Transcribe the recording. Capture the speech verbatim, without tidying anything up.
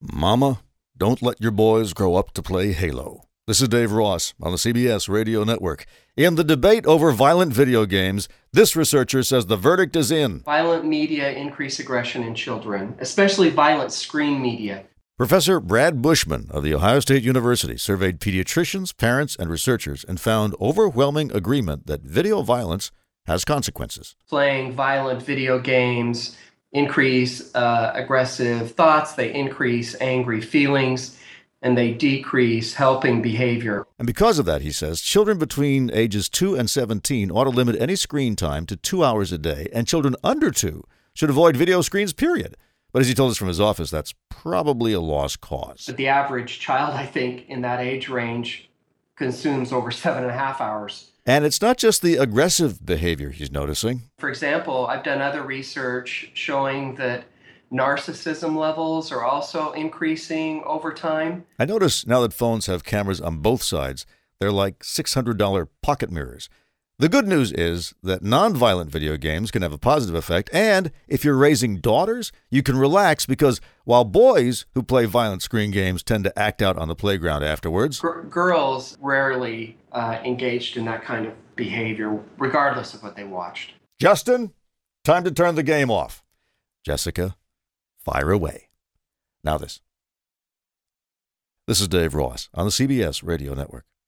Mama, don't let your boys grow up to play Halo. This is Dave Ross on the C B S Radio Network. In the debate over violent video games, this researcher says the verdict is in. Violent media increase aggression in children, especially violent screen media. Professor Brad Bushman of The Ohio State University surveyed pediatricians, parents, and researchers and found overwhelming agreement that video violence has consequences. Playing violent video games increase uh, aggressive thoughts, they increase angry feelings, and they decrease helping behavior. And because of that, he says, children between ages two and seventeen ought to limit any screen time to two hours a day, and children under two should avoid video screens, period. But as he told us from his office, that's probably a lost cause. But the average child, I think, in that age range consumes over seven and a half hours. And it's not just the aggressive behavior he's noticing. For example, I've done other research showing that narcissism levels are also increasing over time. I notice now that phones have cameras on both sides, they're like six hundred dollars pocket mirrors. The good news is that nonviolent video games can have a positive effect, and if you're raising daughters, you can relax because while boys who play violent screen games tend to act out on the playground afterwards, G- girls rarely uh, engaged in that kind of behavior, regardless of what they watched. Justin, time to turn the game off. Jessica, fire away. Now this. This is Dave Ross on the C B S Radio Network.